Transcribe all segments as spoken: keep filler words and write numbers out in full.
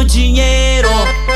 dinheiro.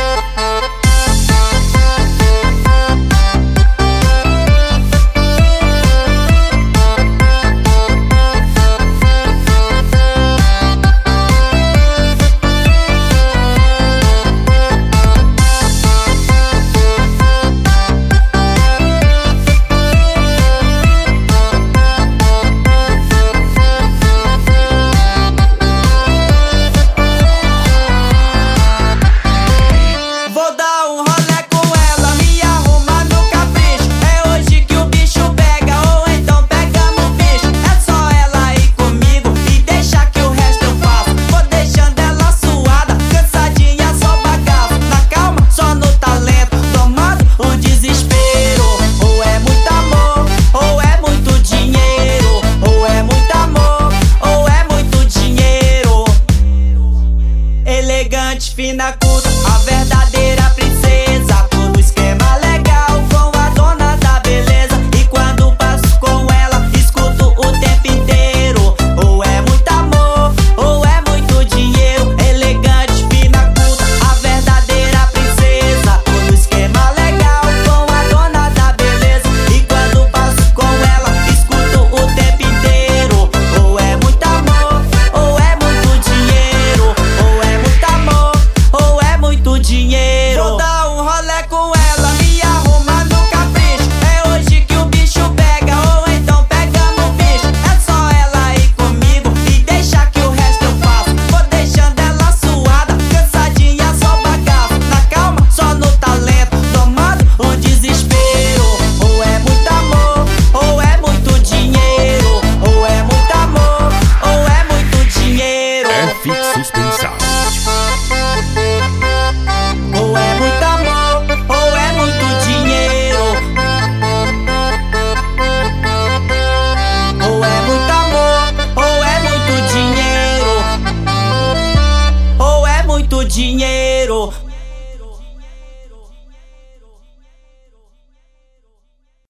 Fina, culta, a verdadeira princesa. Tô no esquema legal com a dona da beleza. E quando passo com ela, escuto o tempo inteiro: ou é muito amor, ou é muito dinheiro. Elegante, fina, culta, a verdadeira princesa. Tô no esquema legal com a dona da beleza. E quando passo com ela, escuto o tempo inteiro: ou é muito amor, ou é muito dinheiro. Ou é muito amor, ou é muito dinheiro. Vou dar um rolê com ela, me arruma no capricho. É hoje que o bicho pega, ou então pegamos o bicho. É só ela aí comigo e deixa que o resto eu faço. Vou deixando ela suada, cansadinha, só bagaço. Na calma, só no talento, tomando um desespero. Ou é muito amor, ou é muito dinheiro. Ou é muito amor, ou é muito dinheiro. F Suspensão. Ou é muito amor, ou é muito dinheiro. Ou é muito amor, ou é muito dinheiro. Ou é muito dinheiro.